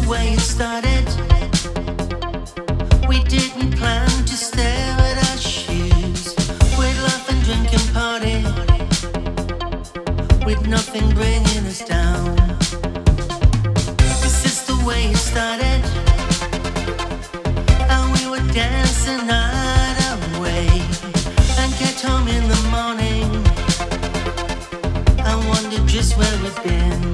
way it started. We didn't plan to stare at our shoes. We'd laugh and drink and party, with nothing bringing us down. This is the way it started, and we were dancing night away, and get home in the morning and wonder just where we've been.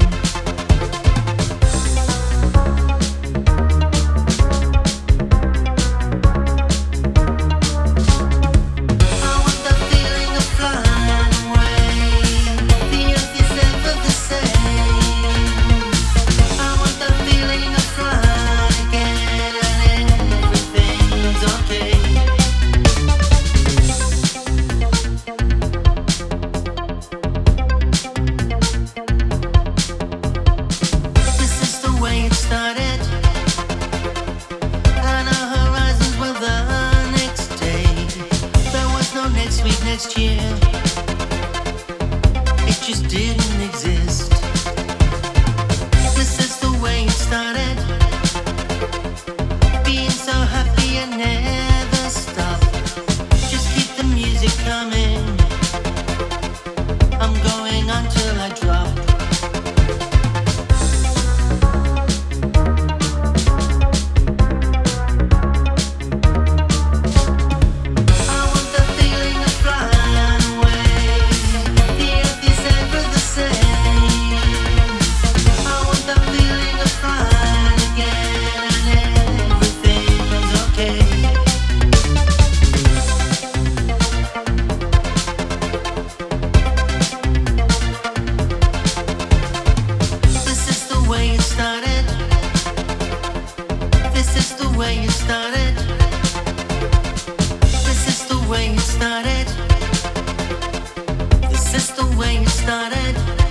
Next year, it just didn't exist. This is the way it started, being so happy and never stop. Just keep the music coming, I'm going on till I drop. This is the way it started. This is the way it started. This is the way it started.